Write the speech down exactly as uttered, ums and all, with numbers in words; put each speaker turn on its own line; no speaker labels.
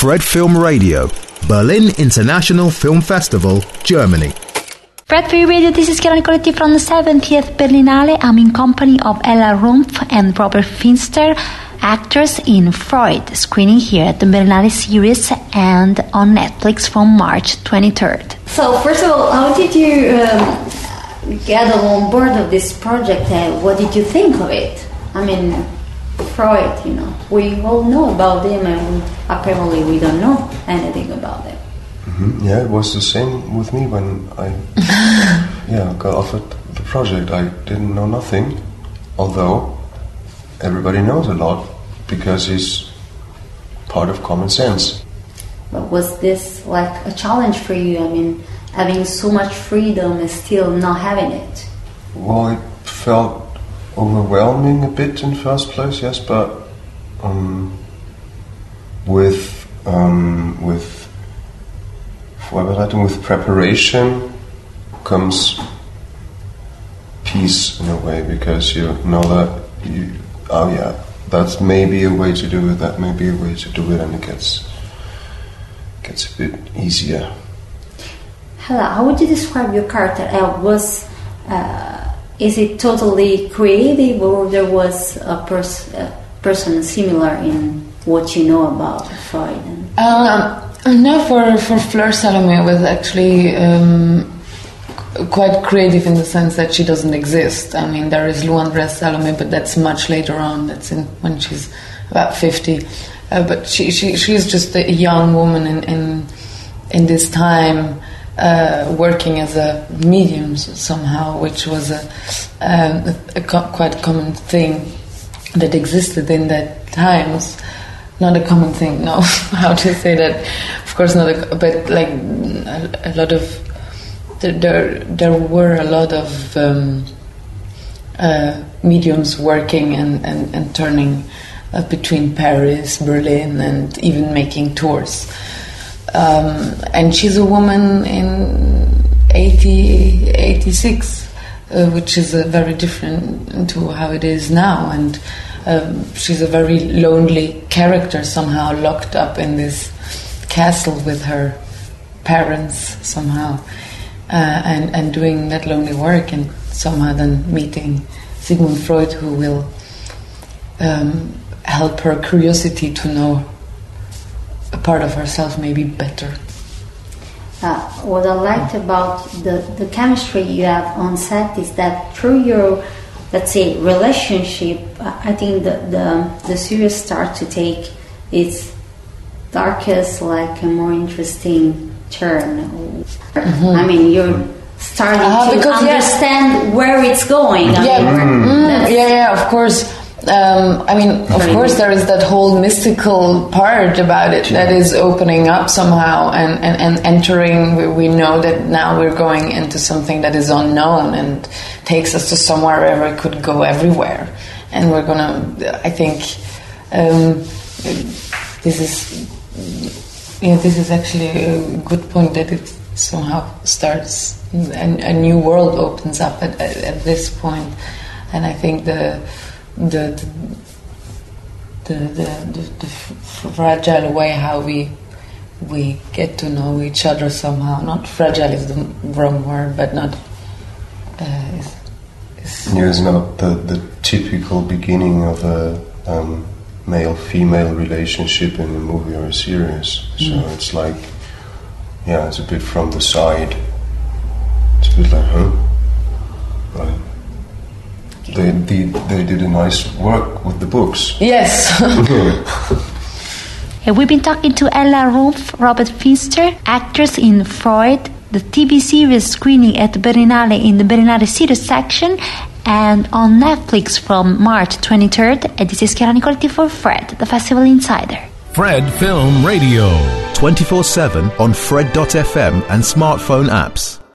Fred Film Radio, Berlin International Film Festival, Germany.
Fred Film Radio, this is Chiara Nicoletti from the seventieth Berlinale. I'm in company of Ella Rumpf and Robert Finster, actors in Freud, screening here at the Berlinale series and on Netflix from March twenty-third. So, first of all, how did you um, get on board of this project and what did you think of it? I mean, Freud, you know, we all know about him and we, apparently we don't know anything about him.
Mm-hmm. Yeah, it was the same with me when I yeah got offered the project. I didn't know nothing, although everybody knows a lot because he's part of common sense.
But was this like a challenge for you? I mean, having so much freedom and still not having it?
Well, it felt overwhelming a bit in first place, yes, but um, with um, with Vorbereitung, with preparation comes peace in a way, because you know that you, oh yeah, that's maybe a way to do it, that may be a way to do it, and it gets gets a bit easier.
Hella, how would you describe your character? Uh, was uh, is it totally creative, or there was a, pers- a person similar in what you know about Freud? And
um, no, for for Fleur Salome, it was actually um, quite creative in the sense that she doesn't exist. I mean, there is Lou Andrés Salome, but that's much later on. That's in when she's about fifty. Uh, but she, she she's just a young woman in in, in this time. Uh, working as a medium somehow, which was a, um, a, a co- quite common thing that existed in that times. Not a common thing, no. How to say that? Of course not, a, but like a, a lot of there there were a lot of um, uh, mediums working and and, and turning uh, between Paris, Berlin, and even making tours. Um, and she's a woman in eighty, eighty-six, uh, which is uh, very different to how it is now. And um, she's a very lonely character, somehow locked up in this castle with her parents, somehow, uh, and, and doing that lonely work, and somehow then meeting Sigmund Freud, who will um, help her curiosity to know a part of herself maybe better.
Uh, what I liked about the, the chemistry you have on set is that through your, let's say, relationship, I think the the, the series starts to take its darkest, like a more interesting turn. Mm-hmm. I mean, you're starting uh, to understand yes. where it's going. I
yeah,
mean,
mm, yeah, yeah, of course. Um, I mean, of course, there is that whole mystical part about it that is opening up somehow and, and, and entering. We, we know that now we're going into something that is unknown and takes us to somewhere where it could go everywhere. And we're gonna, I think, um, this is, yeah, this is actually a good point that it somehow starts, and a new world opens up at, at, at this point. And I think the The the, the the the fragile way how we we get to know each other somehow. Not fragile is the wrong word, but not. Uh, is, is
yeah, it's not the the typical beginning of a um, male-female relationship in a movie or a series. So mm. it's like, yeah, it's a bit from the side. It's a bit like, huh, right. They, they they did a nice work with the books.
Yes.
Yeah, we've been talking to Ella Rumpf, Robert Finster, actors in Freud, the T V series screening at the Berlinale in the Berlinale series section, and on Netflix from March twenty-third. And this is Chiara Nicoletti for Fred, the Festival Insider.
Fred Film Radio, twenty-four seven on Fred dot f m and smartphone apps.